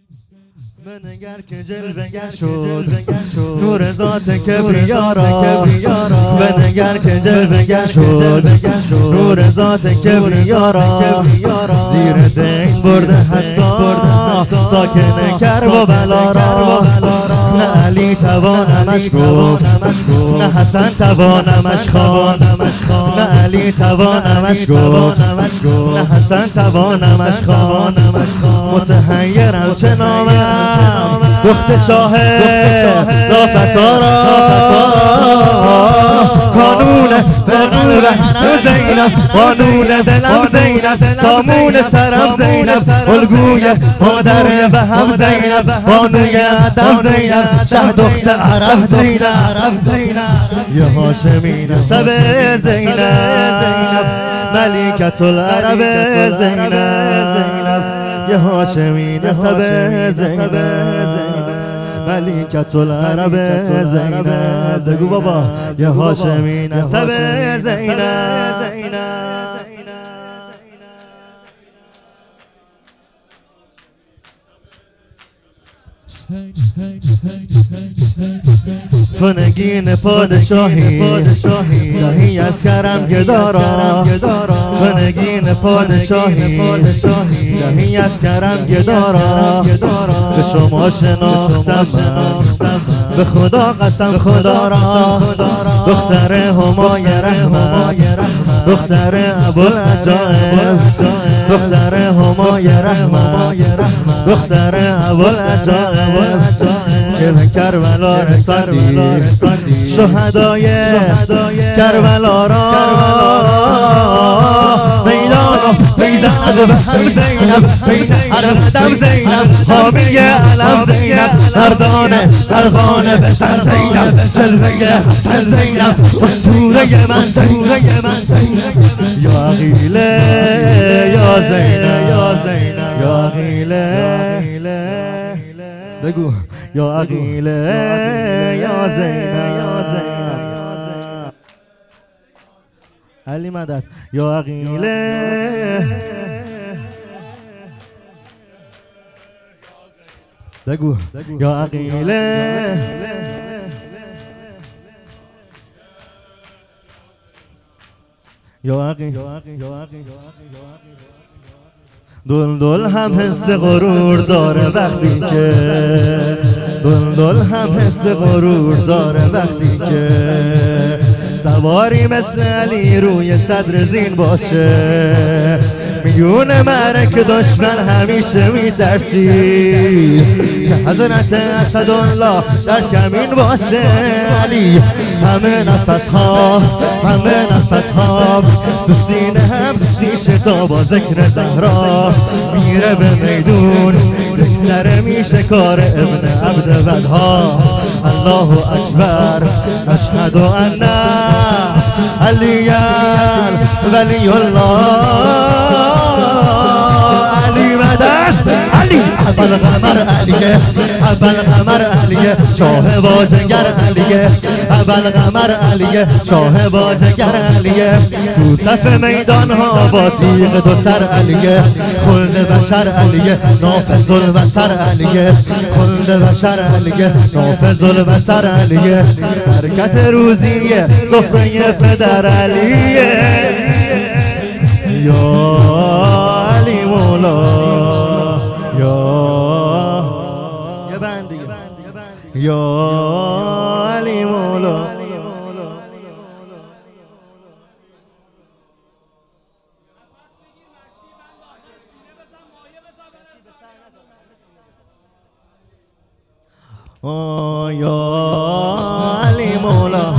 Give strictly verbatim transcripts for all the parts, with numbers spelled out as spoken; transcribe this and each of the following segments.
بنگر که جلوگر شد نور ذات کبریا را، بنگر که جلوگر شد نور ذات کبریا را، زیر دین برده حتی ساکن کرب و بلا را. نه علی توانمش گفت نه حسن توانمش خواند، نه علی توانمش گفت نه حسن توانمش خواند. متحیرم چه نامم دخت شاه لافتارا، کانون قلبش زینب، قانون دلم زینب، سامون سرم زینب، الگوی مادر به هم زینب، بانوی ادب زینب، شه دخت عرب زینب، یه هاشمی نسب زینب، ملیکت العرب زینب، یه هاشمی نسب زینب، ملیکت العرب زینب. بگو بابا یه هاشمی نسب زینب. تو نگین پادشاهی دهی از کرم گدارا، تو نگین پادشاهی دهی از کرم گدارا. به شما شناختم به خدا قسم خدا را، دختر همای رحمت، دختر ابوالعجائب، دختر همای رحمت، دختر ابوالعجائب، که به کربلا رساندی شهدای کربلا را. میدان میزند به هم زینب، بین عرب دم زینب، حامی علم زینب، مردانه مرغانه به سر زینب، جلوه حسن زینب، اسطوره من زینب. یا عقیله یا زینب، یا عقیله بگو یا عقیله یا زینب، علی مدد یا عقیله. بگو یا عقیله یا عقیله. دل دل هم حس غرور داره وقتی که، دل دل هم حس غرور داره وقتی که سواری مثل علی روی صدر زین باشه. میونه مرک دشمن همیشه میترسی که حضرت اسدالله در کمین باشه. علی همه نفس ها همه نفس ها دوستین هم دوستی شتا با ذکر زهرا. میره به میدون دکسره میشه کار ابن عبد بدها. الله اکبر اشهد ان علی ولی الله. علی مدد علی اول قمر علیه، اول قمر علیه، شاه باجگر علیه، اول قمر علیه، شاه باجگر علیه. تو صف میدان ها با تیغ دو سر علیه، خلد بشر علیه، نافذ البصر علیه، خلد بشر علیه، نافذ البصر علیه. برکت روزیه سفره پدر علیه. یا علی مولا یا یه بند دیگه یا علی مولا. آه یا علی مولا.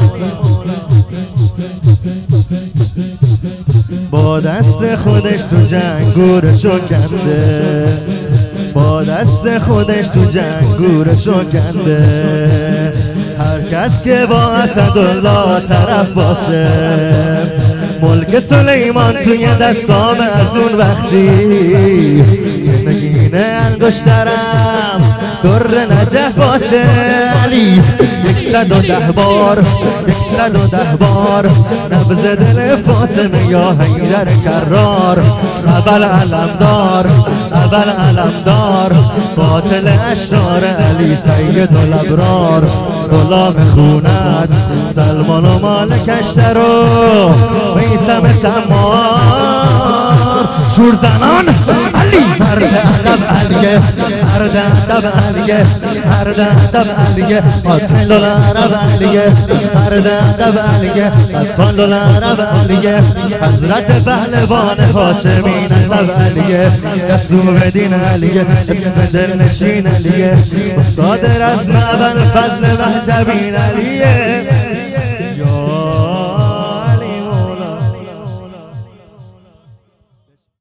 با دست خودش تو جنگ گورشو کنده، با دست خودش تو جنگ گورشو کنده. هر کس که با اسدالله طرف باشه، ملک سلیمان توی دستام از اون وقتی نگینه انگشترم در نجف علی یکصد و ده بار یکصد و ده بار نبض دل فاطمه یا حیدر کرار اول علمدار اول علمدار قاتل اشرار علی سید الابرار غلام خونت سلمان و مالکش درو میثم سمار شور زنان علی مرد ادب علیه مرد ادب علیه مرد ادب علیه قاتل العرب علیه مرد ادب علیه قاتل العرب علیه حضرت پهلوان هاشمی نسب علیه دستور دین علیه اسم دلنشین علیه استاد رزم ابوالفضل مهجبین علیه